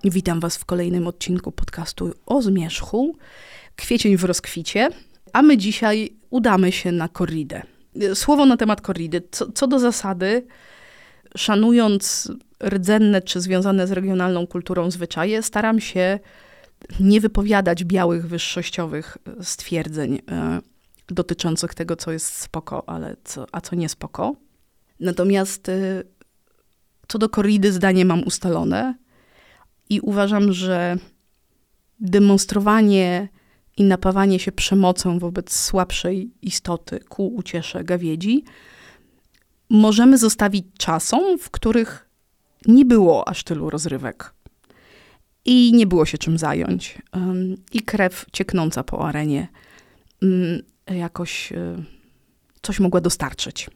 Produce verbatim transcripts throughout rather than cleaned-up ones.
Witam Was w kolejnym odcinku podcastu o zmierzchu. Kwiecień w rozkwicie, a my dzisiaj udamy się na korridę. Słowo na temat korridy. Co, co do zasady, szanując rdzenne czy związane z regionalną kulturą zwyczaje, staram się nie wypowiadać białych, wyższościowych stwierdzeń y, dotyczących tego, co jest spoko, ale co, a co nie spoko. Natomiast y, co do korridy zdanie mam ustalone i uważam, że demonstrowanie i napawanie się przemocą wobec słabszej istoty ku uciesze gawiedzi możemy zostawić czasom, w których nie było aż tylu rozrywek i nie było się czym zająć. Um, I krew cieknąca po arenie um, jakoś um, coś mogła dostarczyć.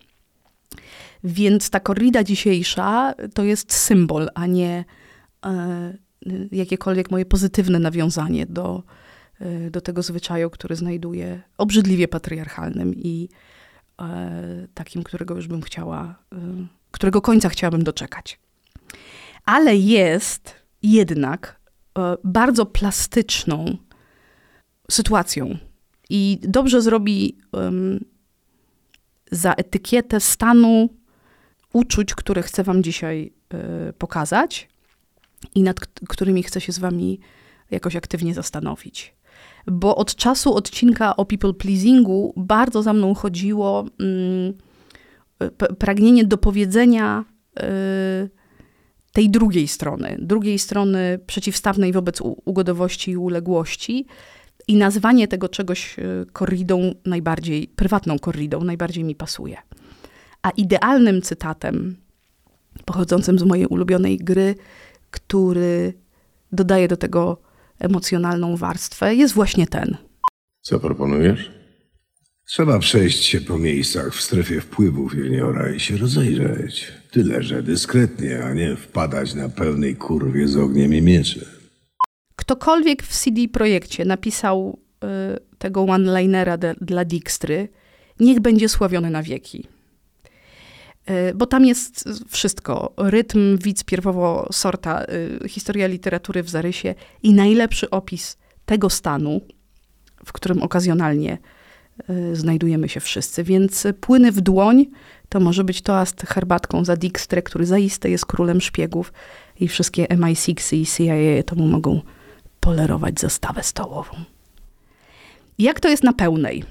Więc ta korrida dzisiejsza to jest symbol, a nie e, jakiekolwiek moje pozytywne nawiązanie do, e, do tego zwyczaju, który znajduję obrzydliwie patriarchalnym i e, takim, którego już bym chciała, e, którego końca chciałabym doczekać. Ale jest jednak e, bardzo plastyczną sytuacją i dobrze zrobi um, za etykietę stanu uczuć, które chcę wam dzisiaj y, pokazać i nad k- którymi chcę się z wami jakoś aktywnie zastanowić. Bo od czasu odcinka o people pleasingu bardzo za mną chodziło y, p- pragnienie dopowiedzenia y, tej drugiej strony, drugiej strony przeciwstawnej wobec u- ugodowości i uległości i nazwanie tego czegoś y, korridą najbardziej, prywatną korridą najbardziej mi pasuje. A idealnym cytatem, pochodzącym z mojej ulubionej gry, który dodaje do tego emocjonalną warstwę, jest właśnie ten. Co proponujesz? Trzeba przejść się po miejscach w strefie wpływów juniora i się rozejrzeć. Tyle, że dyskretnie, a nie wpadać na pełnej kurwie z ogniem i mieczem. Ktokolwiek w C D Projekcie napisał y, tego one-linera de, dla Dijkstry, niech będzie sławiony na wieki. Bo tam jest wszystko. Rytm, widz pierwowo-sorta, y, historia literatury w zarysie i najlepszy opis tego stanu, w którym okazjonalnie y, znajdujemy się wszyscy. Więc płyny w dłoń to może być toast herbatką za Dijkstrę, który zaiste jest królem szpiegów i wszystkie M I sześć i C I A to mu mogą polerować zastawę stołową. Jak to jest na pełnej?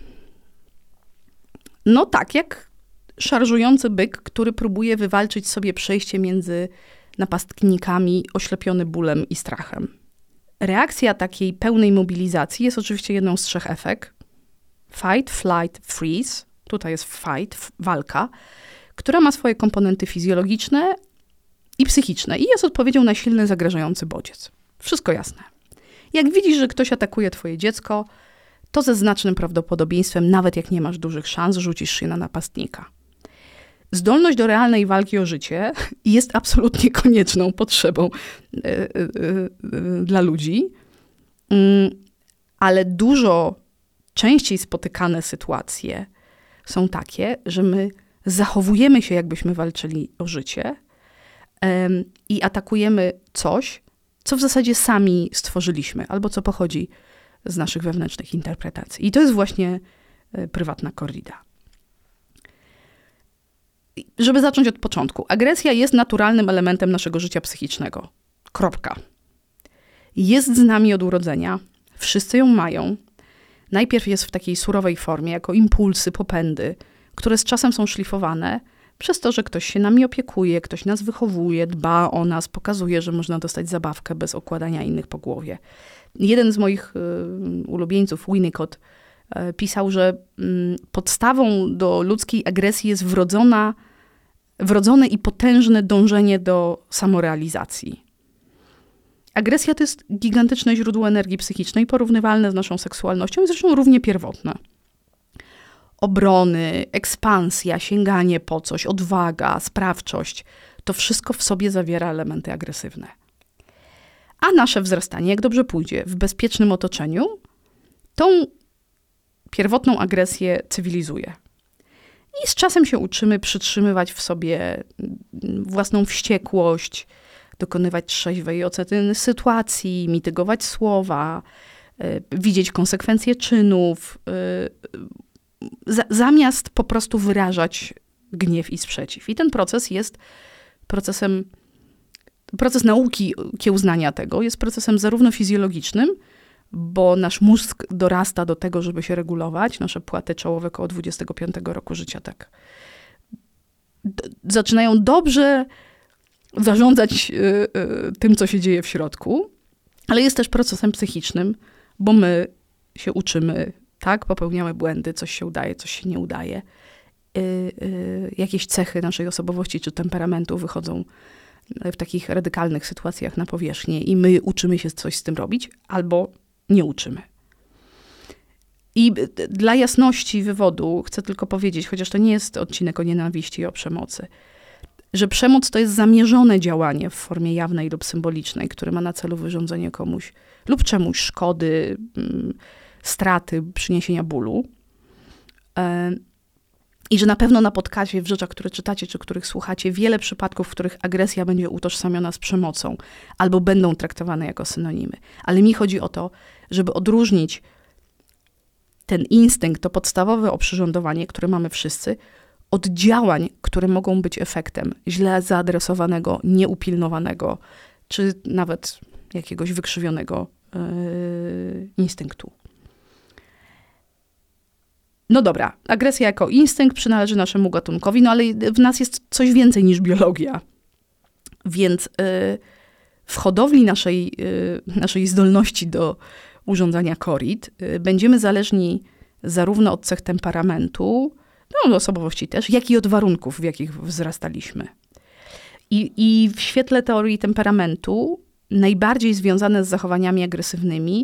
No tak, jak szarżujący byk, który próbuje wywalczyć sobie przejście między napastnikami, oślepiony bólem i strachem. Reakcja takiej pełnej mobilizacji jest oczywiście jedną z trzech efek. Fight, flight, freeze. Tutaj jest fight, walka, która ma swoje komponenty fizjologiczne i psychiczne i jest odpowiedzią na silny, zagrażający bodziec. Wszystko jasne. Jak widzisz, że ktoś atakuje twoje dziecko, to ze znacznym prawdopodobieństwem, nawet jak nie masz dużych szans, rzucisz się na napastnika. Zdolność do realnej walki o życie jest absolutnie konieczną potrzebą y, y, y, dla ludzi, y, ale dużo częściej spotykane sytuacje są takie, że my zachowujemy się, jakbyśmy walczyli o życie y, i atakujemy coś, co w zasadzie sami stworzyliśmy, albo co pochodzi z naszych wewnętrznych interpretacji. I to jest właśnie y, prywatna korrida. Żeby zacząć od początku. Agresja jest naturalnym elementem naszego życia psychicznego. Kropka. Jest z nami od urodzenia. Wszyscy ją mają. Najpierw jest w takiej surowej formie, jako impulsy, popędy, które z czasem są szlifowane przez to, że ktoś się nami opiekuje, ktoś nas wychowuje, dba o nas, pokazuje, że można dostać zabawkę bez okładania innych po głowie. Jeden z moich y, ulubieńców, Winnicott, y, pisał, że y, podstawą do ludzkiej agresji jest wrodzona, wrodzone i potężne dążenie do samorealizacji. Agresja to jest gigantyczne źródło energii psychicznej, porównywalne z naszą seksualnością i zresztą równie pierwotne. Obrony, ekspansja, sięganie po coś, odwaga, sprawczość, to wszystko w sobie zawiera elementy agresywne. A nasze wzrastanie, jak dobrze pójdzie, w bezpiecznym otoczeniu, tą pierwotną agresję cywilizuje. I z czasem się uczymy przytrzymywać w sobie własną wściekłość, dokonywać trzeźwej oceny sytuacji, mitygować słowa, widzieć konsekwencje czynów, zamiast po prostu wyrażać gniew i sprzeciw. I ten proces jest procesem, proces nauki kiełznania tego jest procesem zarówno fizjologicznym, bo nasz mózg dorasta do tego, żeby się regulować. Nasze płaty czołowe koło dwudziestego piątego roku życia tak d- zaczynają dobrze zarządzać y, y, tym, co się dzieje w środku, ale jest też procesem psychicznym, bo my się uczymy, tak, popełniamy błędy, coś się udaje, coś się nie udaje. Y, y, jakieś cechy naszej osobowości czy temperamentu wychodzą w takich radykalnych sytuacjach na powierzchnię i my uczymy się coś z tym robić, albo nie uczymy. I dla jasności wywodu chcę tylko powiedzieć, chociaż to nie jest odcinek o nienawiści i o przemocy, że przemoc to jest zamierzone działanie w formie jawnej lub symbolicznej, które ma na celu wyrządzenie komuś lub czemuś szkody, straty, przyniesienia bólu. I że na pewno napotkacie w rzeczach, które czytacie, czy których słuchacie, wiele przypadków, w których agresja będzie utożsamiona z przemocą, albo będą traktowane jako synonimy. Ale mi chodzi o to, żeby odróżnić ten instynkt, to podstawowe oprzyrządowanie, które mamy wszyscy, od działań, które mogą być efektem źle zaadresowanego, nieupilnowanego, czy nawet jakiegoś wykrzywionego yy, instynktu. No dobra, agresja jako instynkt przynależy naszemu gatunkowi, no ale w nas jest coś więcej niż biologia. Więc yy, w hodowli naszej, yy, naszej zdolności do urządzania korit yy, będziemy zależni zarówno od cech temperamentu, no osobowości też, jak i od warunków, w jakich wzrastaliśmy. I, i w świetle teorii temperamentu najbardziej związane z zachowaniami agresywnymi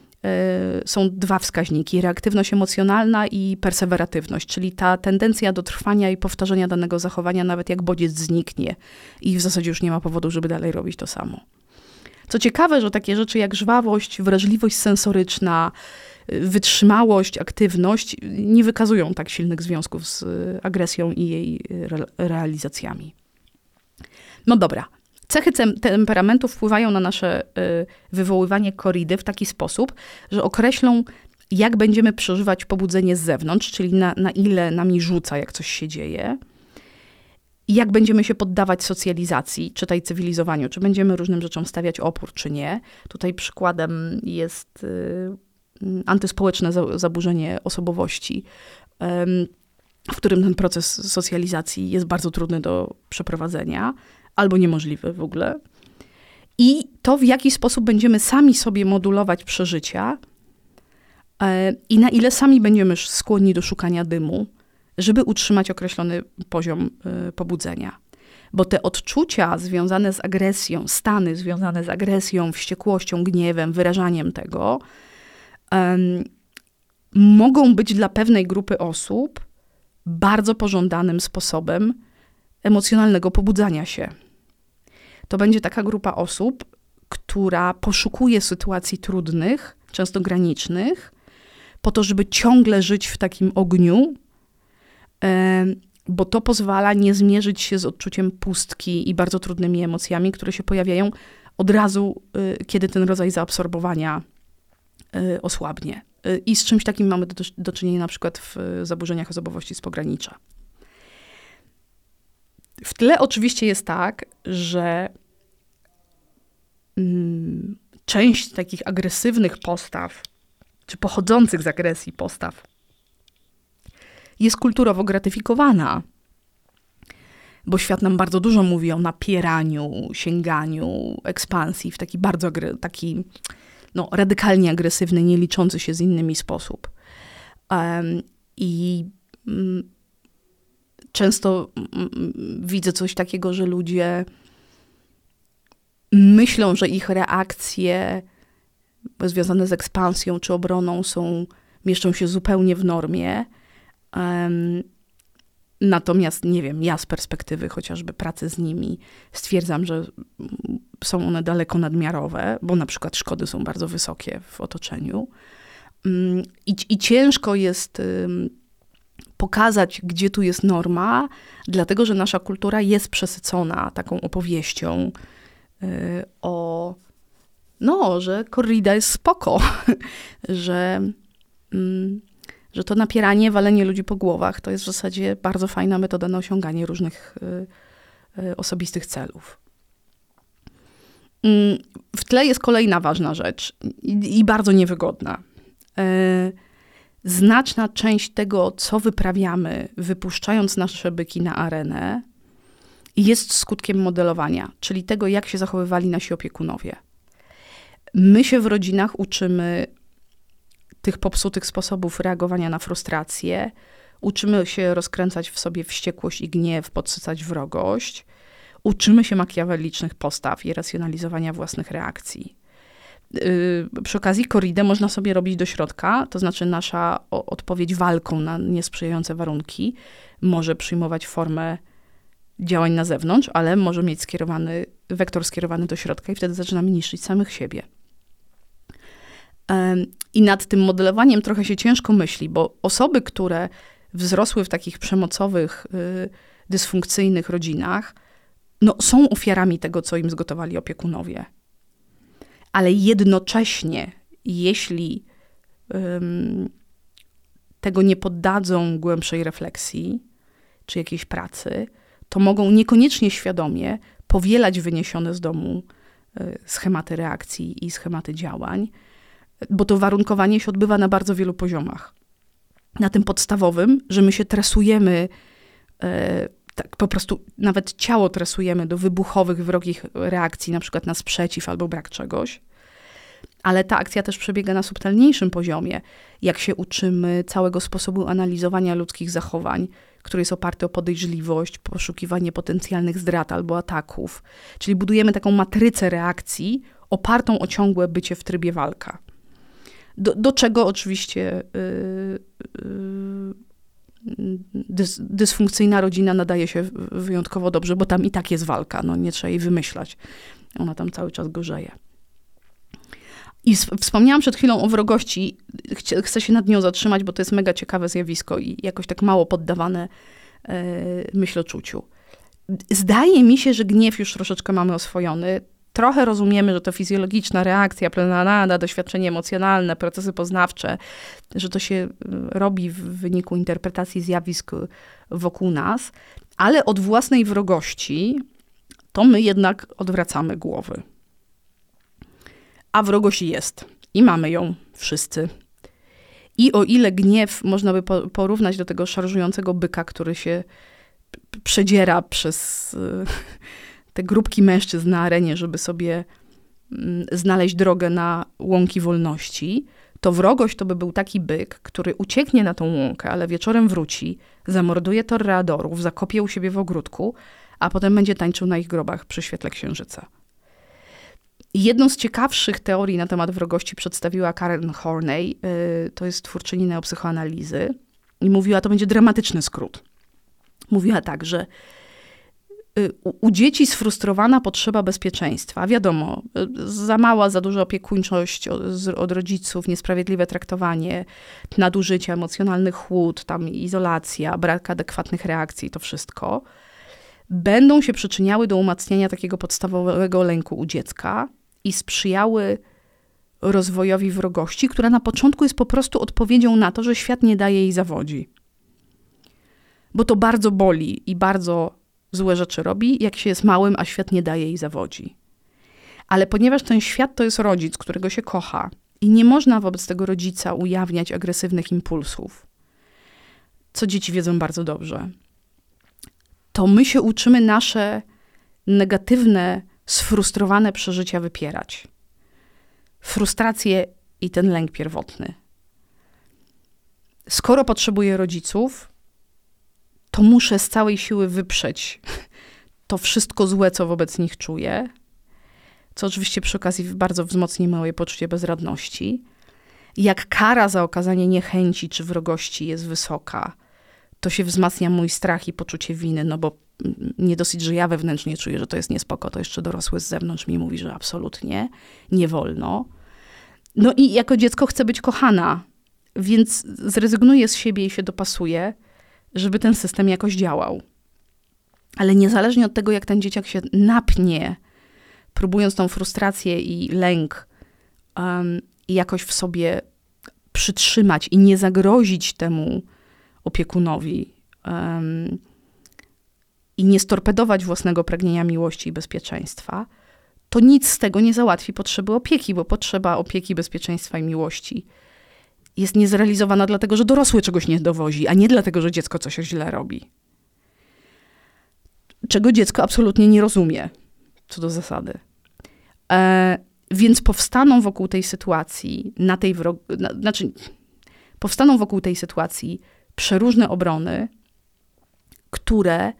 są dwa wskaźniki, reaktywność emocjonalna i perseweratywność, czyli ta tendencja do trwania i powtarzania danego zachowania, nawet jak bodziec zniknie i w zasadzie już nie ma powodu, żeby dalej robić to samo. Co ciekawe, że takie rzeczy jak żwawość, wrażliwość sensoryczna, wytrzymałość, aktywność nie wykazują tak silnych związków z agresją i jej re- realizacjami. No dobra. Cechy temperamentu wpływają na nasze y, wywoływanie koridy w taki sposób, że określą, jak będziemy przeżywać pobudzenie z zewnątrz, czyli na, na ile nami rzuca, jak coś się dzieje, i jak będziemy się poddawać socjalizacji, czytaj cywilizowaniu, czy będziemy różnym rzeczom stawiać opór, czy nie. Tutaj przykładem jest y, antyspołeczne za, zaburzenie osobowości, y, w którym ten proces socjalizacji jest bardzo trudny do przeprowadzenia, albo niemożliwy w ogóle. I to, w jaki sposób będziemy sami sobie modulować przeżycia yy, i na ile sami będziemy skłonni do szukania dymu, żeby utrzymać określony poziom yy, pobudzenia. Bo te odczucia związane z agresją, stany związane z agresją, wściekłością, gniewem, wyrażaniem tego, yy, mogą być dla pewnej grupy osób bardzo pożądanym sposobem emocjonalnego pobudzania się. To będzie taka grupa osób, która poszukuje sytuacji trudnych, często granicznych, po to, żeby ciągle żyć w takim ogniu, bo to pozwala nie zmierzyć się z odczuciem pustki i bardzo trudnymi emocjami, które się pojawiają od razu, kiedy ten rodzaj zaabsorbowania osłabnie. I z czymś takim mamy do, do czynienia na przykład w zaburzeniach osobowości z pogranicza. W tle oczywiście jest tak, że mm, część takich agresywnych postaw, czy pochodzących z agresji postaw, jest kulturowo gratyfikowana. Bo świat nam bardzo dużo mówi o napieraniu, sięganiu, ekspansji w taki bardzo agre- taki, no, radykalnie agresywny, nie liczący się z innymi sposób. Um, I um, często widzę coś takiego, że ludzie myślą, że ich reakcje związane z ekspansją czy obroną są, mieszczą się zupełnie w normie. Um, natomiast, nie wiem, ja z perspektywy chociażby pracy z nimi stwierdzam, że są one daleko nadmiarowe, bo na przykład szkody są bardzo wysokie w otoczeniu. Um, i, I ciężko jest um, pokazać, gdzie tu jest norma, dlatego że nasza kultura jest przesycona taką opowieścią o no, że korrida jest spoko, że, mm, że to napieranie, walenie ludzi po głowach to jest w zasadzie bardzo fajna metoda na osiąganie różnych y, y, osobistych celów. Y, w tle jest kolejna ważna rzecz i, i bardzo niewygodna. Y, znaczna część tego, co wyprawiamy, wypuszczając nasze byki na arenę, jest skutkiem modelowania, czyli tego, jak się zachowywali nasi opiekunowie. My się w rodzinach uczymy tych popsutych sposobów reagowania na frustrację, uczymy się rozkręcać w sobie wściekłość i gniew, podsycać wrogość, uczymy się makiawelicznych postaw i racjonalizowania własnych reakcji. Yy, przy okazji korridę można sobie robić do środka, to znaczy nasza o, odpowiedź walką na niesprzyjające warunki może przyjmować formę działań na zewnątrz, ale może mieć skierowany, wektor skierowany do środka i wtedy zaczynamy niszczyć samych siebie. I nad tym modelowaniem trochę się ciężko myśli, bo osoby, które wzrosły w takich przemocowych, dysfunkcyjnych rodzinach, no, są ofiarami tego, co im zgotowali opiekunowie. Ale jednocześnie, jeśli um, tego nie poddadzą głębszej refleksji czy jakiejś pracy, to mogą niekoniecznie świadomie powielać wyniesione z domu schematy reakcji i schematy działań, bo to warunkowanie się odbywa na bardzo wielu poziomach. Na tym podstawowym, że my się tresujemy, e, tak po prostu nawet ciało tresujemy do wybuchowych, wrogich reakcji, na przykład na sprzeciw albo brak czegoś. Ale ta akcja też przebiega na subtelniejszym poziomie, jak się uczymy całego sposobu analizowania ludzkich zachowań, który jest oparty o podejrzliwość, poszukiwanie potencjalnych zdrad albo ataków. Czyli budujemy taką matrycę reakcji opartą o ciągłe bycie w trybie walka. Do, do czego oczywiście yy, yy, dys, dysfunkcyjna rodzina nadaje się wyjątkowo dobrze, bo tam i tak jest walka, no nie trzeba jej wymyślać. Ona tam cały czas gorzeje. I wspomniałam przed chwilą o wrogości. Chcie, chcę się nad nią zatrzymać, bo to jest mega ciekawe zjawisko i jakoś tak mało poddawane yy, myśloczuciu. Zdaje mi się, że gniew już troszeczkę mamy oswojony. Trochę rozumiemy, że to fizjologiczna reakcja plenarna, doświadczenie emocjonalne, procesy poznawcze, że to się robi w wyniku interpretacji zjawisk wokół nas, ale od własnej wrogości to my jednak odwracamy głowy. A wrogość jest i mamy ją wszyscy. I o ile gniew można by porównać do tego szarżującego byka, który się przedziera przez te grupki mężczyzn na arenie, żeby sobie znaleźć drogę na łąki wolności, to wrogość to by był taki byk, który ucieknie na tą łąkę, ale wieczorem wróci, zamorduje toreadorów, zakopie u siebie w ogródku, a potem będzie tańczył na ich grobach przy świetle księżyca. Jedną z ciekawszych teorii na temat wrogości przedstawiła Karen Horney, to jest twórczyni neopsychoanalizy, i mówiła, to będzie dramatyczny skrót. Mówiła tak, że u dzieci sfrustrowana potrzeba bezpieczeństwa. Wiadomo, za mała, za duża opiekuńczość od rodziców, niesprawiedliwe traktowanie, nadużycia, emocjonalny chłód, tam izolacja, brak adekwatnych reakcji, to wszystko będą się przyczyniały do umacniania takiego podstawowego lęku u dziecka i sprzyjały rozwojowi wrogości, która na początku jest po prostu odpowiedzią na to, że świat nie daje jej zawodzi. Bo to bardzo boli i bardzo złe rzeczy robi, jak się jest małym, a świat nie daje jej zawodzi. Ale ponieważ ten świat to jest rodzic, którego się kocha i nie można wobec tego rodzica ujawniać agresywnych impulsów, co dzieci wiedzą bardzo dobrze, to my się uczymy nasze negatywne, sfrustrowane przeżycia wypierać. Frustrację i ten lęk pierwotny. Skoro potrzebuję rodziców, to muszę z całej siły wyprzeć to wszystko złe, co wobec nich czuję, co oczywiście przy okazji bardzo wzmocni moje poczucie bezradności. Jak kara za okazanie niechęci czy wrogości jest wysoka, to się wzmacnia mój strach i poczucie winy, no bo nie dosyć, że ja wewnętrznie czuję, że to jest niespoko, to jeszcze dorosły z zewnątrz mi mówi, że absolutnie nie wolno. No i jako dziecko chcę być kochana, więc zrezygnuję z siebie i się dopasuję, żeby ten system jakoś działał. Ale niezależnie od tego, jak ten dzieciak się napnie próbując tą frustrację i lęk um, jakoś w sobie przytrzymać i nie zagrozić temu opiekunowi um, i nie storpedować własnego pragnienia miłości i bezpieczeństwa, to nic z tego nie załatwi potrzeby opieki, bo potrzeba opieki, bezpieczeństwa i miłości jest niezrealizowana dlatego, że dorosły czegoś nie dowozi, a nie dlatego, że dziecko coś źle robi. Czego dziecko absolutnie nie rozumie, co do zasady. E, więc powstaną wokół tej sytuacji, na tej wrog... na, znaczy, powstaną wokół tej sytuacji przeróżne obrony, które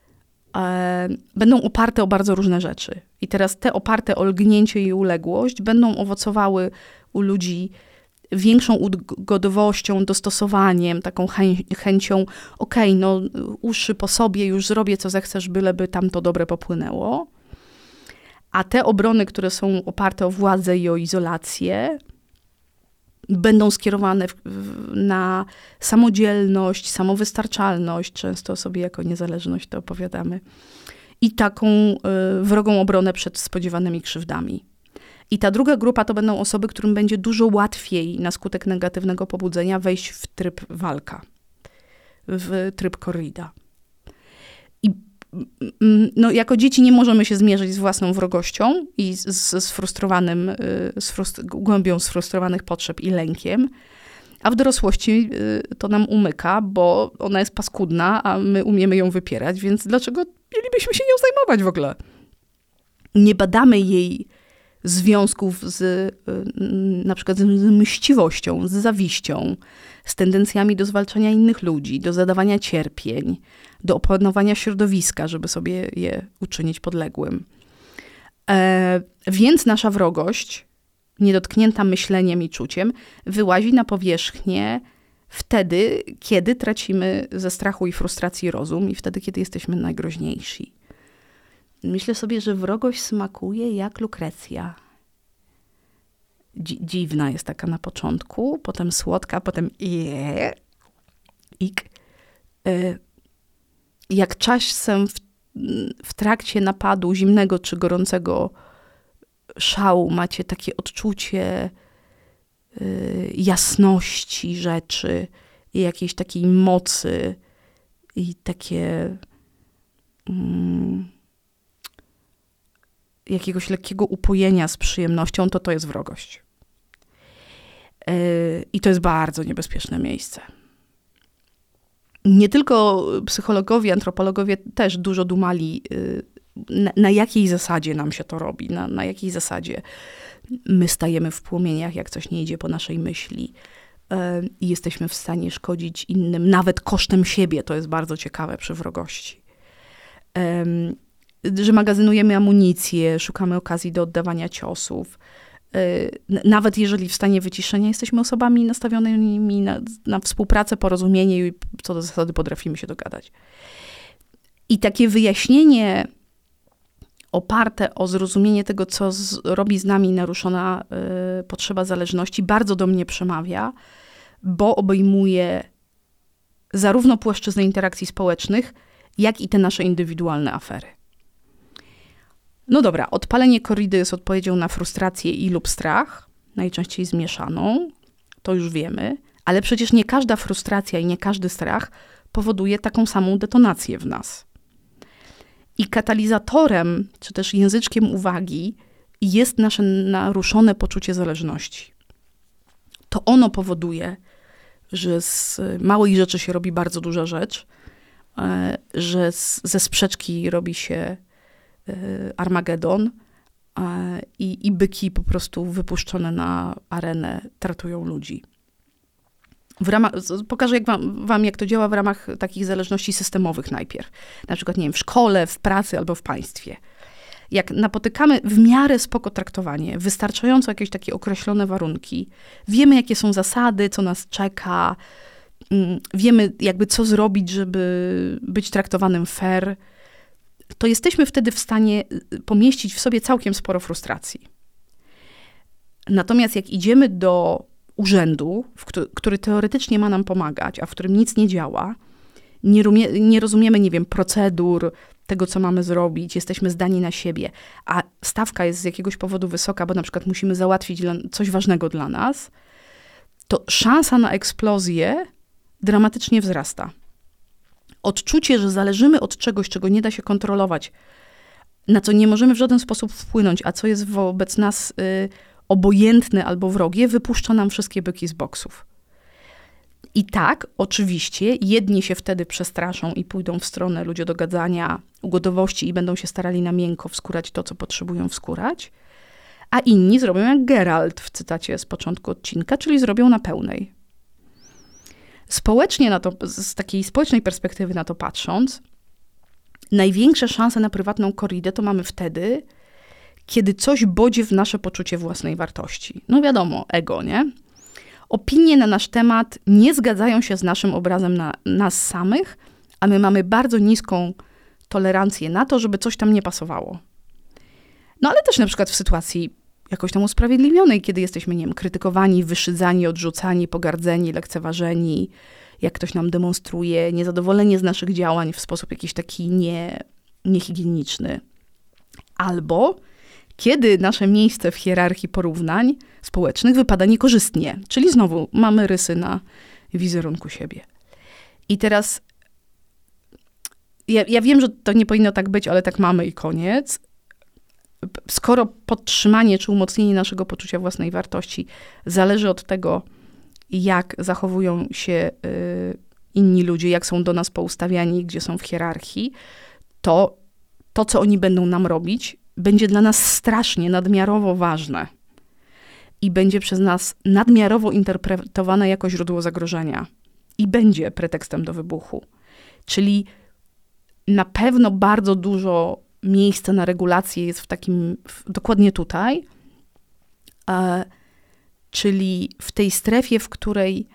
e, będą oparte o bardzo różne rzeczy. I teraz te oparte o lgnięcie i uległość będą owocowały u ludzi większą ugodowością, dostosowaniem, taką chę- chęcią, okej, okay, no uszy po sobie, już zrobię co zechcesz, byleby tam to dobre popłynęło. A te obrony, które są oparte o władzę i o izolację, będą skierowane w, w, na samodzielność, samowystarczalność, często sobie jako niezależność to opowiadamy, i taką y, wrogą obronę przed spodziewanymi krzywdami. I ta druga grupa to będą osoby, którym będzie dużo łatwiej na skutek negatywnego pobudzenia wejść w tryb walka, w tryb korrida. I no, jako dzieci nie możemy się zmierzyć z własną wrogością i z, z sfrustrowanym, z frust- głębią sfrustrowanych potrzeb i lękiem, a w dorosłości to nam umyka, bo ona jest paskudna, a my umiemy ją wypierać, więc dlaczego mielibyśmy się nią zajmować w ogóle? Nie badamy jej związków z na przykład z mściwością, z zawiścią, z tendencjami do zwalczania innych ludzi, do zadawania cierpień, do opanowania środowiska, żeby sobie je uczynić podległym. E, więc nasza wrogość, niedotknięta myśleniem i czuciem, wyłazi na powierzchnię wtedy, kiedy tracimy ze strachu i frustracji rozum i wtedy, kiedy jesteśmy najgroźniejsi. Myślę sobie, że wrogość smakuje jak lukrecja. Dzi- dziwna jest taka na początku, potem słodka, potem je, ik. Y- jak czasem w, w trakcie napadu zimnego czy gorącego szału macie takie odczucie y- jasności rzeczy i jakiejś takiej mocy i takie... Mm, jakiegoś lekkiego upojenia z przyjemnością, to to jest wrogość. Yy, I to jest bardzo niebezpieczne miejsce. Nie tylko psychologowie, antropologowie też dużo dumali, yy, na, na jakiej zasadzie nam się to robi, na, na jakiej zasadzie my stajemy w płomieniach, jak coś nie idzie po naszej myśli yy, i jesteśmy w stanie szkodzić innym, nawet kosztem siebie. To jest bardzo ciekawe przy wrogości. Yy, że magazynujemy amunicję, szukamy okazji do oddawania ciosów. Nawet jeżeli w stanie wyciszenia jesteśmy osobami nastawionymi na, na współpracę, porozumienie i co do zasady potrafimy się dogadać. I takie wyjaśnienie oparte o zrozumienie tego, co z, robi z nami naruszona y, potrzeba zależności, bardzo do mnie przemawia, bo obejmuje zarówno płaszczyznę interakcji społecznych, jak i te nasze indywidualne afery. No dobra, odpalenie korridy jest odpowiedzią na frustrację i lub strach, najczęściej zmieszaną, to już wiemy, ale przecież nie każda frustracja i nie każdy strach powoduje taką samą detonację w nas. I katalizatorem, czy też języczkiem uwagi jest nasze naruszone poczucie zależności. To ono powoduje, że z małej rzeczy się robi bardzo duża rzecz, że z, ze sprzeczki robi się Armagedon i, i byki po prostu wypuszczone na arenę tratują ludzi. W ramach, pokażę jak wam, wam, jak to działa w ramach takich zależności systemowych najpierw. Na przykład, nie wiem, w szkole, w pracy albo w państwie. Jak napotykamy w miarę spoko traktowanie, wystarczająco jakieś takie określone warunki, wiemy jakie są zasady, co nas czeka, wiemy jakby co zrobić, żeby być traktowanym fair, to jesteśmy wtedy w stanie pomieścić w sobie całkiem sporo frustracji. Natomiast jak idziemy do urzędu, w który, który teoretycznie ma nam pomagać, a w którym nic nie działa, nie, rumie, nie rozumiemy, nie wiem, procedur, tego, co mamy zrobić, jesteśmy zdani na siebie, a stawka jest z jakiegoś powodu wysoka, bo na przykład musimy załatwić coś ważnego dla nas, to szansa na eksplozję dramatycznie wzrasta. Odczucie, że zależymy od czegoś, czego nie da się kontrolować, na co nie możemy w żaden sposób wpłynąć, a co jest wobec nas y, obojętne albo wrogie, wypuszcza nam wszystkie byki z boksów. I tak, oczywiście, jedni się wtedy przestraszą i pójdą w stronę ludziodogadzania, ugodowości i będą się starali na miękko wskórać to, co potrzebują wskórać, a inni zrobią jak Geralt w cytacie z początku odcinka, czyli zrobią na pełnej. Społecznie na to, z takiej społecznej perspektywy na to patrząc, największe szanse na prywatną korridę to mamy wtedy, kiedy coś bodzi w nasze poczucie własnej wartości. No wiadomo, ego, nie? Opinie na nasz temat nie zgadzają się z naszym obrazem na nas samych, a my mamy bardzo niską tolerancję na to, żeby coś tam nie pasowało. No ale też na przykład w sytuacji jakoś tam usprawiedliwionej, kiedy jesteśmy, nie wiem, krytykowani, wyszydzani, odrzucani, pogardzeni, lekceważeni, jak ktoś nam demonstruje niezadowolenie z naszych działań w sposób jakiś taki nie, niehigieniczny. Albo kiedy nasze miejsce w hierarchii porównań społecznych wypada niekorzystnie, czyli znowu mamy rysy na wizerunku siebie. I teraz ja, ja wiem, że to nie powinno tak być, ale tak mamy i koniec. Skoro podtrzymanie czy umocnienie naszego poczucia własnej wartości zależy od tego, jak zachowują się y, inni ludzie, jak są do nas poustawiani, gdzie są w hierarchii, to to, co oni będą nam robić, będzie dla nas strasznie, nadmiarowo ważne. I będzie przez nas nadmiarowo interpretowane jako źródło zagrożenia. I będzie pretekstem do wybuchu. Czyli na pewno bardzo dużo miejsca na regulację jest w takim, w, dokładnie tutaj, e, czyli w tej strefie, w której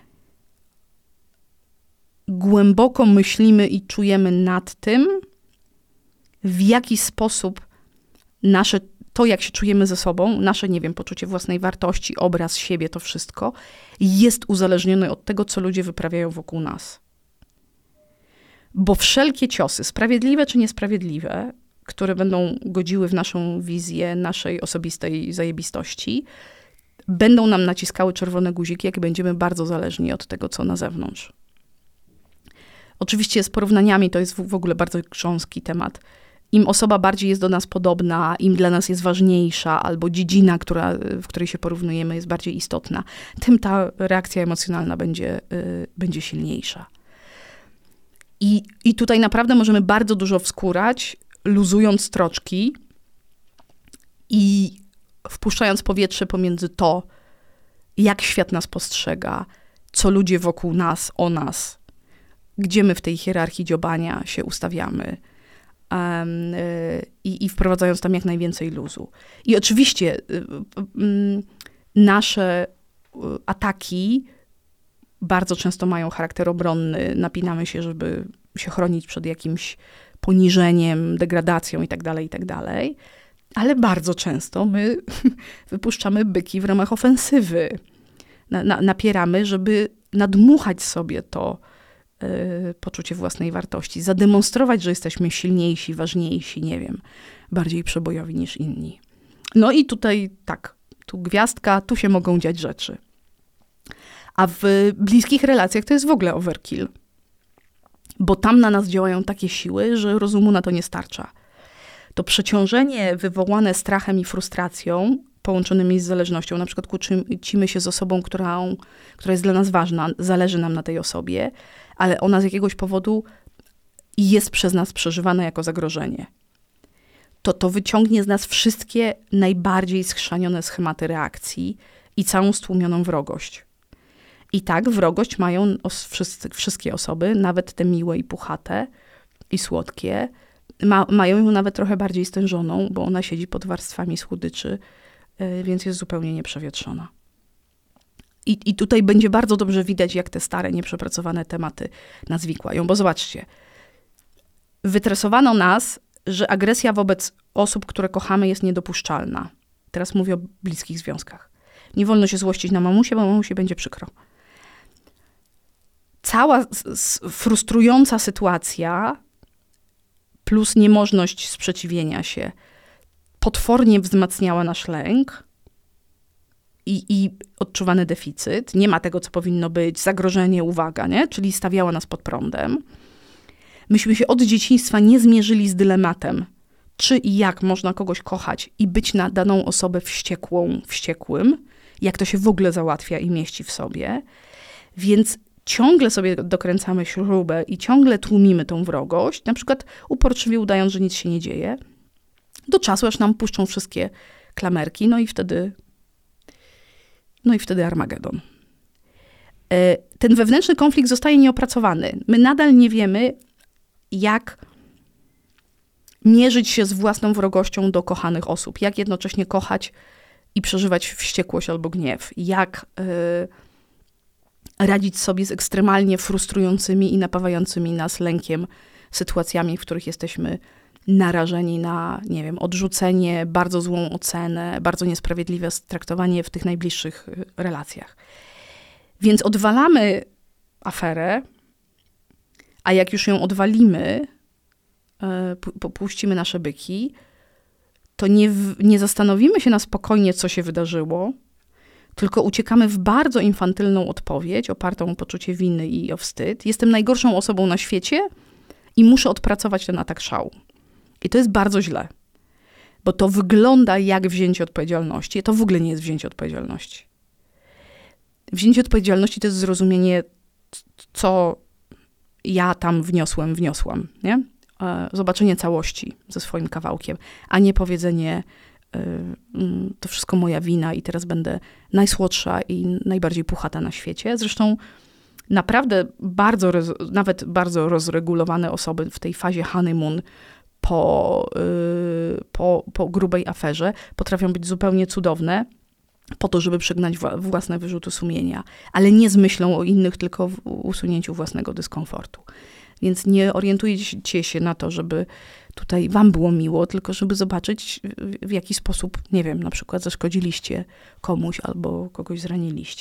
głęboko myślimy i czujemy nad tym, w jaki sposób nasze, to jak się czujemy ze sobą, nasze, nie wiem, poczucie własnej wartości, obraz siebie, to wszystko jest uzależnione od tego, co ludzie wyprawiają wokół nas. Bo wszelkie ciosy, sprawiedliwe czy niesprawiedliwe, które będą godziły w naszą wizję naszej osobistej zajebistości, będą nam naciskały czerwone guziki, jak będziemy bardzo zależni od tego, co na zewnątrz. Oczywiście z porównaniami to jest w ogóle bardzo grząski temat. Im osoba bardziej jest do nas podobna, im dla nas jest ważniejsza, albo dziedzina, która, w której się porównujemy, jest bardziej istotna, tym ta reakcja emocjonalna będzie, yy, będzie silniejsza. I, I tutaj naprawdę możemy bardzo dużo wskórać, luzując stroczki i wpuszczając powietrze pomiędzy to, jak świat nas postrzega, co ludzie wokół nas, o nas, gdzie my w tej hierarchii dziobania się ustawiamy um, y, i wprowadzając tam jak najwięcej luzu. I oczywiście y, y, y, nasze y, ataki bardzo często mają charakter obronny, napinamy się, żeby się chronić przed jakimś poniżeniem, degradacją i tak dalej, i tak dalej. Ale bardzo często my wypuszczamy byki w ramach ofensywy. Na, na, napieramy, żeby nadmuchać sobie to y, poczucie własnej wartości, zademonstrować, że jesteśmy silniejsi, ważniejsi, nie wiem, bardziej przebojowi niż inni. No i tutaj tak, tu gwiazdka, tu się mogą dziać rzeczy. A w bliskich relacjach to jest w ogóle overkill. Bo tam na nas działają takie siły, że rozumu na to nie starcza. To przeciążenie wywołane strachem i frustracją, połączonymi z zależnością, na przykład kłócimy się z osobą, którą, która jest dla nas ważna, zależy nam na tej osobie, ale ona z jakiegoś powodu jest przez nas przeżywana jako zagrożenie. To to wyciągnie z nas wszystkie najbardziej schrzanione schematy reakcji i całą stłumioną wrogość. I tak wrogość mają os- wszyscy, wszystkie osoby, nawet te miłe i puchate i słodkie. Ma, mają ją nawet trochę bardziej stężoną, bo ona siedzi pod warstwami słodyczy, yy, więc jest zupełnie nieprzewietrzona. I, I tutaj będzie bardzo dobrze widać, jak te stare, nieprzepracowane tematy nas wikłają. Bo zobaczcie, wytresowano nas, że agresja wobec osób, które kochamy, jest niedopuszczalna. Teraz mówię o bliskich związkach. Nie wolno się złościć na mamusię, bo mamusi będzie przykro. Cała s- s- frustrująca sytuacja plus niemożność sprzeciwienia się potwornie wzmacniała nasz lęk i, i odczuwany deficyt. Nie ma tego, co powinno być, zagrożenie, uwaga, nie? Czyli stawiała nas pod prądem. Myśmy się od dzieciństwa nie zmierzyli z dylematem, czy i jak można kogoś kochać i być na daną osobę wściekłą, wściekłym, jak to się w ogóle załatwia i mieści w sobie. Więc ciągle sobie dokręcamy śrubę i ciągle tłumimy tą wrogość, na przykład uporczywie udając, że nic się nie dzieje, do czasu, aż nam puszczą wszystkie klamerki, no i wtedy, no i wtedy Armagedon. Ten wewnętrzny konflikt zostaje nieopracowany. My nadal nie wiemy, jak mierzyć się z własną wrogością do kochanych osób, jak jednocześnie kochać i przeżywać wściekłość albo gniew, jak y, radzić sobie z ekstremalnie frustrującymi i napawającymi nas lękiem sytuacjami, w których jesteśmy narażeni na, nie wiem, odrzucenie, bardzo złą ocenę, bardzo niesprawiedliwe traktowanie w tych najbliższych relacjach. Więc odwalamy aferę, a jak już ją odwalimy, popuścimy nasze byki, to nie, w, nie zastanowimy się na spokojnie, co się wydarzyło, tylko uciekamy w bardzo infantylną odpowiedź, opartą o poczucie winy i o wstyd. Jestem najgorszą osobą na świecie i muszę odpracować ten atak szału. I to jest bardzo źle, bo to wygląda jak wzięcie odpowiedzialności. To w ogóle nie jest wzięcie odpowiedzialności. Wzięcie odpowiedzialności to jest zrozumienie, co ja tam wniosłem, wniosłam, nie? Zobaczenie całości ze swoim kawałkiem, a nie powiedzenie, to wszystko moja wina i teraz będę najsłodsza i najbardziej puchata na świecie. Zresztą naprawdę bardzo, nawet bardzo rozregulowane osoby w tej fazie honeymoon po, po, po grubej aferze potrafią być zupełnie cudowne po to, żeby przegnać własne wyrzuty sumienia, ale nie z myślą o innych, tylko w usunięciu własnego dyskomfortu. Więc nie orientujcie się na to, żeby tutaj wam było miło, tylko żeby zobaczyć, w jaki sposób, nie wiem, na przykład zaszkodziliście komuś albo kogoś zraniliście.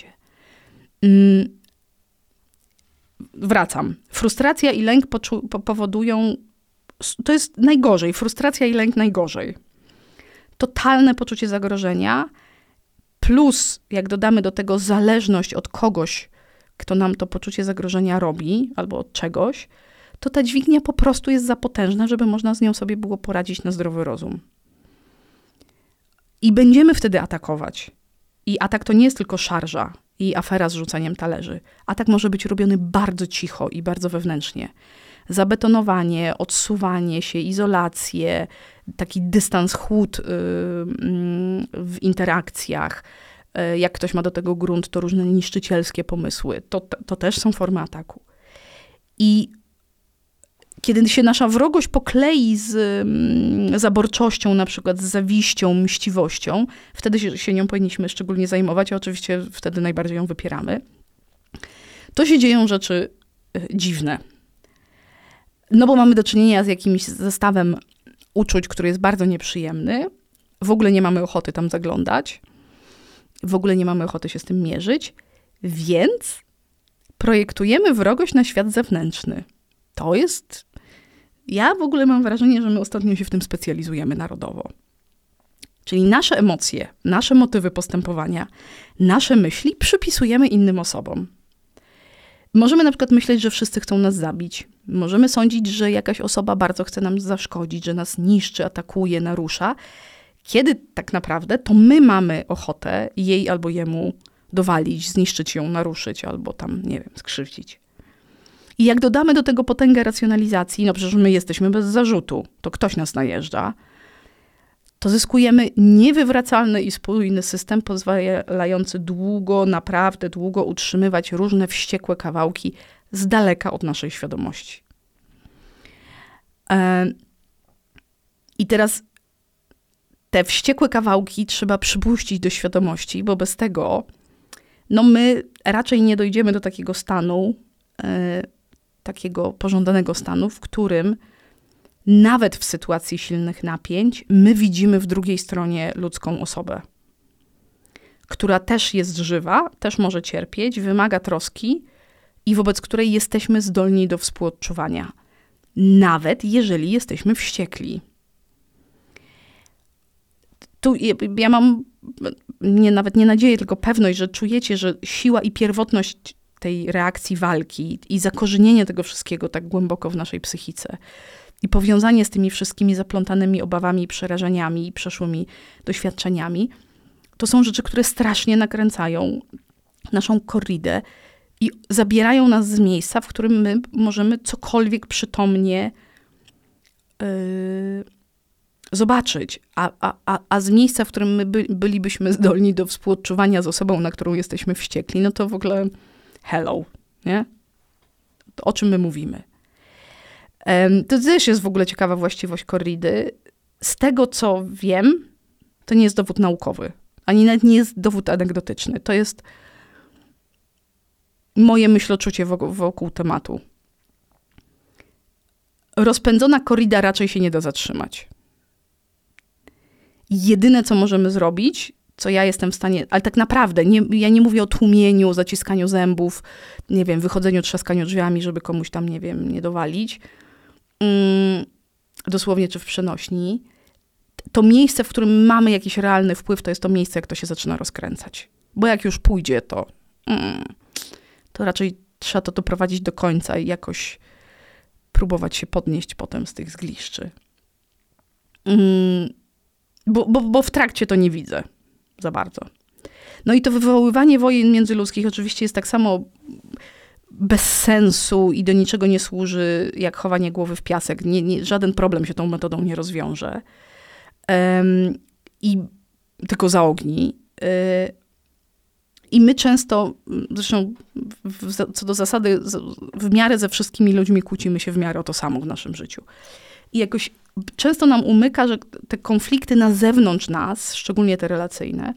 Wracam. Frustracja i lęk poczu- powodują, to jest najgorzej, frustracja i lęk najgorzej. Totalne poczucie zagrożenia, plus jak dodamy do tego zależność od kogoś, kto nam to poczucie zagrożenia robi, albo od czegoś, to ta dźwignia po prostu jest za potężna, żeby można z nią sobie było poradzić na zdrowy rozum. I będziemy wtedy atakować. I atak to nie jest tylko szarża i afera z rzucaniem talerzy. Atak może być robiony bardzo cicho i bardzo wewnętrznie. Zabetonowanie, odsuwanie się, izolację, taki dystans, chłód yy, w interakcjach. Jak ktoś ma do tego grunt, to różne niszczycielskie pomysły. To, to też są formy ataku. I kiedy się nasza wrogość poklei z mm, zaborczością, na przykład z zawiścią, mściwością, wtedy się, się nią powinniśmy szczególnie zajmować, a oczywiście wtedy najbardziej ją wypieramy, to się dzieją rzeczy y, dziwne. No bo mamy do czynienia z jakimś zestawem uczuć, który jest bardzo nieprzyjemny. W ogóle nie mamy ochoty tam zaglądać. W ogóle nie mamy ochoty się z tym mierzyć, więc projektujemy wrogość na świat zewnętrzny. To jest... Ja w ogóle mam wrażenie, że my ostatnio się w tym specjalizujemy narodowo. Czyli nasze emocje, nasze motywy postępowania, nasze myśli przypisujemy innym osobom. Możemy na przykład myśleć, że wszyscy chcą nas zabić. Możemy sądzić, że jakaś osoba bardzo chce nam zaszkodzić, że nas niszczy, atakuje, narusza. Kiedy tak naprawdę to my mamy ochotę jej albo jemu dowalić, zniszczyć ją, naruszyć albo tam, nie wiem, skrzywdzić. I jak dodamy do tego potęgę racjonalizacji, no przecież my jesteśmy bez zarzutu, to ktoś nas najeżdża, to zyskujemy niewywracalny i spójny system pozwalający długo, naprawdę długo utrzymywać różne wściekłe kawałki z daleka od naszej świadomości. I teraz te wściekłe kawałki trzeba przypuścić do świadomości, bo bez tego no my raczej nie dojdziemy do takiego stanu, e, takiego pożądanego stanu, w którym nawet w sytuacji silnych napięć my widzimy w drugiej stronie ludzką osobę, która też jest żywa, też może cierpieć, wymaga troski i wobec której jesteśmy zdolni do współodczuwania. nawet jeżeli jesteśmy wściekli. Tu ja mam nie, nawet nie nadzieję, tylko pewność, że czujecie, że siła i pierwotność tej reakcji walki i zakorzenienie tego wszystkiego tak głęboko w naszej psychice i powiązanie z tymi wszystkimi zaplątanymi obawami, przerażeniami i przeszłymi doświadczeniami, to są rzeczy, które strasznie nakręcają naszą korridę i zabierają nas z miejsca, w którym my możemy cokolwiek przytomnie yy, zobaczyć. A, a, a, a z miejsca, w którym my by, bylibyśmy zdolni do współodczuwania z osobą, na którą jesteśmy wściekli, no to w ogóle hello, nie? To o czym my mówimy? Um, to też jest w ogóle ciekawa właściwość korridy. Z tego, co wiem, to nie jest dowód naukowy. Ani nawet nie jest dowód anegdotyczny. To jest moje myśloczucie wokół, wokół tematu. Rozpędzona korrida raczej się nie da zatrzymać. Jedyne, co możemy zrobić, co ja jestem w stanie, ale tak naprawdę, nie, ja nie mówię o tłumieniu, zaciskaniu zębów, nie wiem, wychodzeniu, trzaskaniu drzwiami, żeby komuś tam, nie wiem, nie dowalić. Mm, dosłownie czy w przenośni. To miejsce, w którym mamy jakiś realny wpływ, to jest to miejsce, jak to się zaczyna rozkręcać. Bo jak już pójdzie, to, mm, to raczej trzeba to doprowadzić do końca i jakoś próbować się podnieść potem z tych zgliszczy. Mm, bo, bo, bo w trakcie to nie widzę za bardzo. No i to wywoływanie wojen międzyludzkich oczywiście jest tak samo bez sensu i do niczego nie służy, jak chowanie głowy w piasek. Nie, nie, żaden problem się tą metodą nie rozwiąże. Um, I tylko zaogni. Yy, I my często, zresztą w, w, co do zasady, w miarę ze wszystkimi ludźmi kłócimy się w miarę o to samo w naszym życiu. I jakoś często nam umyka, że te konflikty na zewnątrz nas, szczególnie te relacyjne,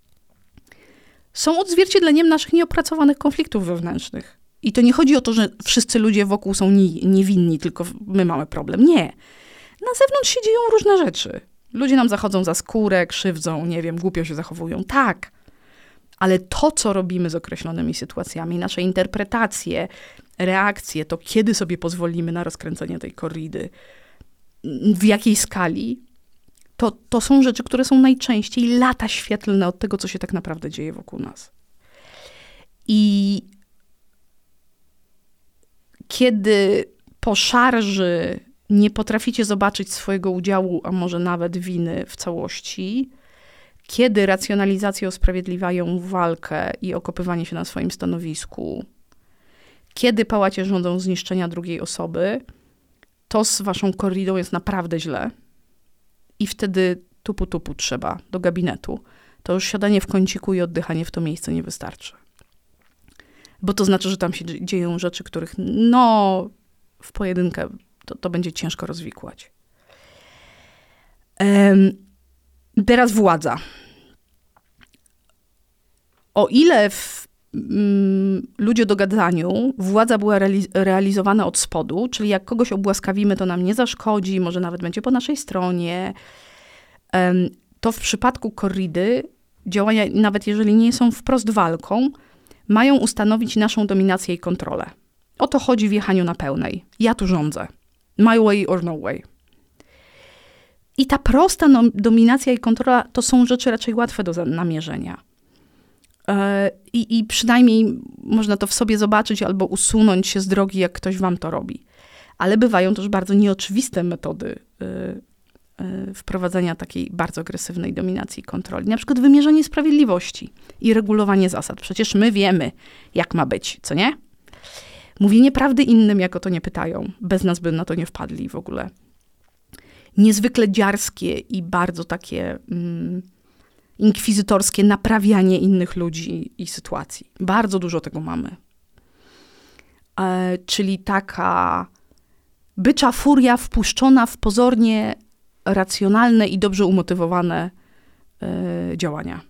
są odzwierciedleniem naszych nieopracowanych konfliktów wewnętrznych. I to nie chodzi o to, że wszyscy ludzie wokół są nie, niewinni, tylko my mamy problem. Nie. Na zewnątrz się dzieją różne rzeczy. Ludzie nam zachodzą za skórę, krzywdzą, nie wiem, głupio się zachowują. Tak. Ale to, co robimy z określonymi sytuacjami, nasze interpretacje, reakcje, to kiedy sobie pozwolimy na rozkręcenie tej korridy, w jakiej skali, to, to są rzeczy, które są najczęściej lata świetlne od tego, co się tak naprawdę dzieje wokół nas. I kiedy po szarży nie potraficie zobaczyć swojego udziału, a może nawet winy w całości, kiedy racjonalizacje usprawiedliwiają walkę i okopywanie się na swoim stanowisku, kiedy pałacie rządzą zniszczenia drugiej osoby, to z waszą korridą jest naprawdę źle. I wtedy tupu tupu trzeba do gabinetu. To już siadanie w kąciku i oddychanie w to miejsce nie wystarczy. Bo to znaczy, że tam się dzieją rzeczy, których no w pojedynkę to, to będzie ciężko rozwikłać. Um, teraz władza. O ile w mm, ludzie dogadaniu władza była reali- realizowana od spodu, czyli jak kogoś obłaskawimy, to nam nie zaszkodzi, może nawet będzie po naszej stronie, um, to w przypadku korridy działania, nawet jeżeli nie są wprost walką, mają ustanowić naszą dominację i kontrolę. O to chodzi w jechaniu na pełnej. Ja tu rządzę. My way or no way. I ta prosta no, dominacja i kontrola to są rzeczy raczej łatwe do namierzenia. Yy, I przynajmniej można to w sobie zobaczyć albo usunąć się z drogi, jak ktoś wam to robi. Ale bywają też bardzo nieoczywiste metody yy, yy, wprowadzenia takiej bardzo agresywnej dominacji i kontroli. Na przykład wymierzanie sprawiedliwości i regulowanie zasad. Przecież my wiemy, jak ma być, co nie? Mówienie prawdy innym, jak o to nie pytają. Bez nas by na to nie wpadli w ogóle. Niezwykle dziarskie i bardzo takie mm, inkwizytorskie naprawianie innych ludzi i sytuacji. Bardzo dużo tego mamy. E, czyli taka bycza furia wpuszczona w pozornie racjonalne i dobrze umotywowane e, działania.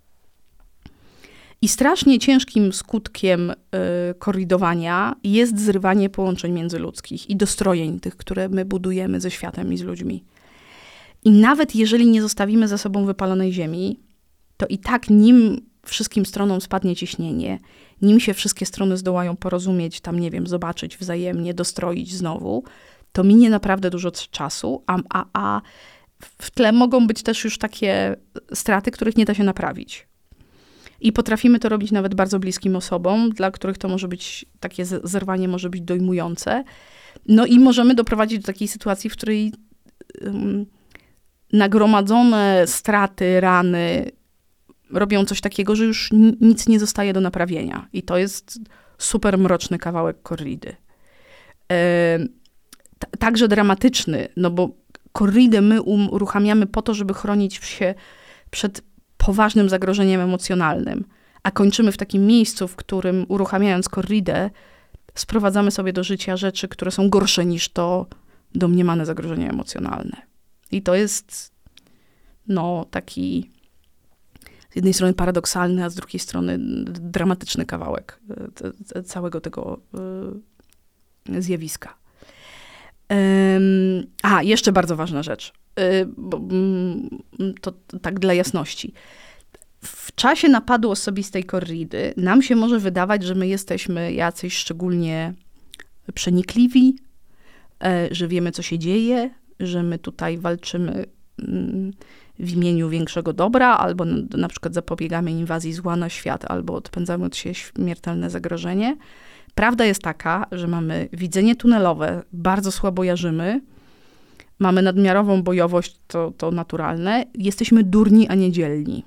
I strasznie ciężkim skutkiem y, korridowania jest zrywanie połączeń międzyludzkich i dostrojeń tych, które my budujemy ze światem i z ludźmi. I nawet jeżeli nie zostawimy za sobą wypalonej ziemi, to i tak nim wszystkim stronom spadnie ciśnienie, nim się wszystkie strony zdołają porozumieć, tam nie wiem, zobaczyć wzajemnie, dostroić znowu, to minie naprawdę dużo czasu, a, a, a w tle mogą być też już takie straty, których nie da się naprawić. I potrafimy to robić nawet bardzo bliskim osobom, dla których to może być, takie zerwanie może być dojmujące. No i możemy doprowadzić do takiej sytuacji, w której um, nagromadzone straty, rany robią coś takiego, że już nic nie zostaje do naprawienia. I to jest super mroczny kawałek korridy. E, t- także dramatyczny, no bo korridę my um, uruchamiamy po to, żeby chronić się przed poważnym zagrożeniem emocjonalnym. A kończymy w takim miejscu, w którym uruchamiając korridę, sprowadzamy sobie do życia rzeczy, które są gorsze niż to domniemane zagrożenie emocjonalne. I to jest no taki z jednej strony paradoksalny, a z drugiej strony dramatyczny kawałek te, te, całego tego y, zjawiska. Ym, a, jeszcze bardzo ważna rzecz. Y, bo, y, to, to tak dla jasności. W czasie napadu osobistej korridy nam się może wydawać, że my jesteśmy jacyś szczególnie przenikliwi, y, że wiemy, co się dzieje, że my tutaj walczymy y, w imieniu większego dobra, albo na, na przykład zapobiegamy inwazji zła na świat, albo odpędzamy od siebie śmiertelne zagrożenie. Prawda jest taka, że mamy widzenie tunelowe, bardzo słabo jarzymy, mamy nadmiarową bojowość, to, to naturalne, jesteśmy durni, a nie dzielni.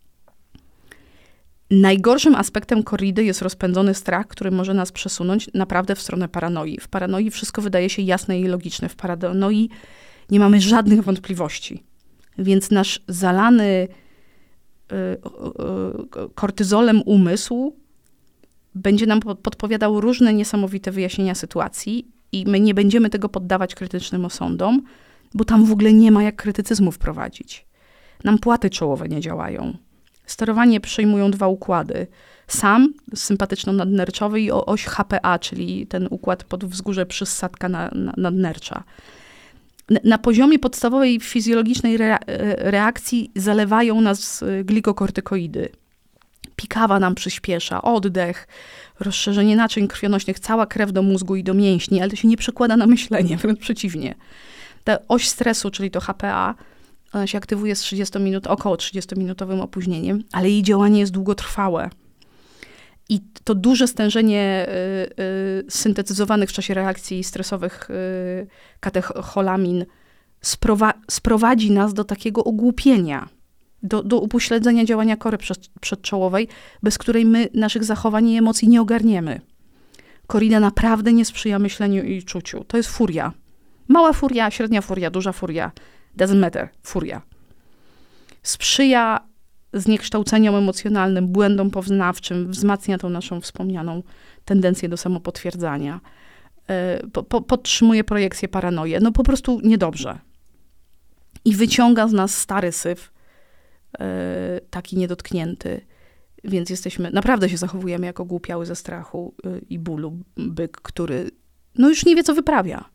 Najgorszym aspektem korridy jest rozpędzony strach, który może nas przesunąć naprawdę w stronę paranoi. W paranoi wszystko wydaje się jasne i logiczne. W paranoi nie mamy żadnych wątpliwości. Więc nasz zalany y, y, y, kortyzolem umysł będzie nam podpowiadał różne niesamowite wyjaśnienia sytuacji i my nie będziemy tego poddawać krytycznym osądom, bo tam w ogóle nie ma jak krytycyzmu wprowadzić. Nam płaty czołowe nie działają. Sterowanie przejmują dwa układy. Sam, sympatyczno-nadnerczowy i oś H P A, czyli ten układ pod wzgórze przyssadka na, na, nadnercza. Na poziomie podstawowej fizjologicznej reakcji zalewają nas glikokortykoidy. Pikawa nam przyspiesza, oddech, rozszerzenie naczyń krwionośnych, cała krew do mózgu i do mięśni, ale to się nie przekłada na myślenie, wręcz przeciwnie. Ta oś stresu, czyli to H P A, ona się aktywuje z trzydziestu minut, około trzydziestominutowym opóźnieniem, ale jej działanie jest długotrwałe. I to duże stężenie y, y, syntetyzowanych w czasie reakcji stresowych y, katecholamin sprowa- sprowadzi nas do takiego ogłupienia, do, do upośledzenia działania kory przed, przedczołowej, bez której my naszych zachowań i emocji nie ogarniemy. Korrida naprawdę nie sprzyja myśleniu i czuciu. To jest furia. Mała furia, średnia furia, duża furia. Doesn't matter. Furia. Sprzyja zniekształceniom emocjonalnym, błędom poznawczym, wzmacnia tą naszą wspomnianą tendencję do samopotwierdzania. Po, po, podtrzymuje projekcję paranoję. No po prostu niedobrze. I wyciąga z nas stary syf, taki niedotknięty. Więc jesteśmy, naprawdę się zachowujemy jako głupiały ze strachu i bólu byk, który no już nie wie, co wyprawia.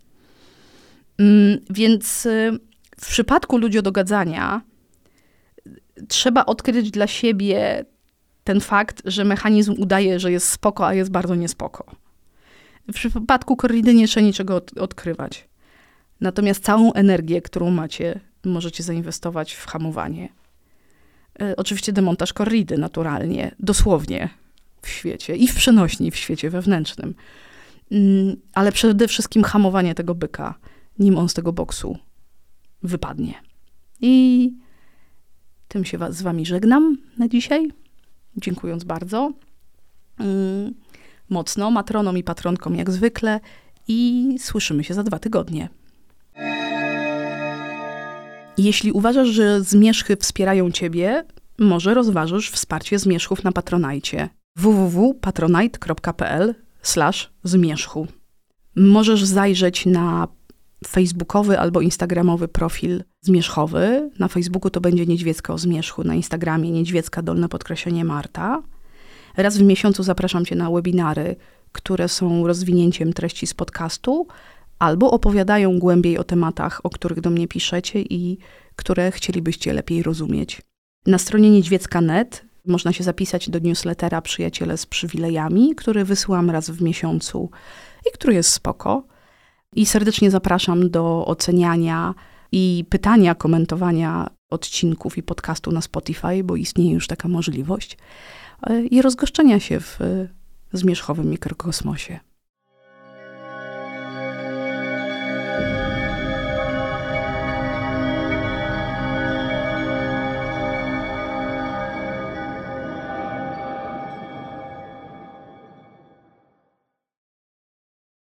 Więc w przypadku ludzi od dogadzania trzeba odkryć dla siebie ten fakt, że mechanizm udaje, że jest spoko, a jest bardzo niespoko. W przypadku korridy nie trzeba niczego od, odkrywać. Natomiast całą energię, którą macie, możecie zainwestować w hamowanie. E, oczywiście demontaż korridy naturalnie, dosłownie w świecie i w przenośni, w świecie wewnętrznym. Mm, ale przede wszystkim hamowanie tego byka, nim on z tego boksu wypadnie. I tym się was, z wami żegnam na dzisiaj, dziękując bardzo. Mm, mocno, matronom i patronkom jak zwykle i słyszymy się za dwa tygodnie. Jeśli uważasz, że Zmierzchy wspierają ciebie, może rozważysz wsparcie Zmierzchów na Patronajcie. w w w kropka patronite kropka p l slash zmierzchu. Możesz zajrzeć na facebookowy albo instagramowy profil Zmierzchowy. Na Facebooku to będzie Niedźwiecka o Zmierzchu, na Instagramie Niedźwiecka dolne podkreślenie Marta. Raz w miesiącu zapraszam cię na webinary, które są rozwinięciem treści z podcastu albo opowiadają głębiej o tematach, o których do mnie piszecie i które chcielibyście lepiej rozumieć. Na stronie niedźwiecka kropka net można się zapisać do newslettera Przyjaciele z przywilejami, który wysyłam raz w miesiącu i który jest spoko. I serdecznie zapraszam do oceniania i pytania, komentowania odcinków i podcastu na Spotify, bo istnieje już taka możliwość. I rozgoszczenia się w zmierzchowym mikrokosmosie.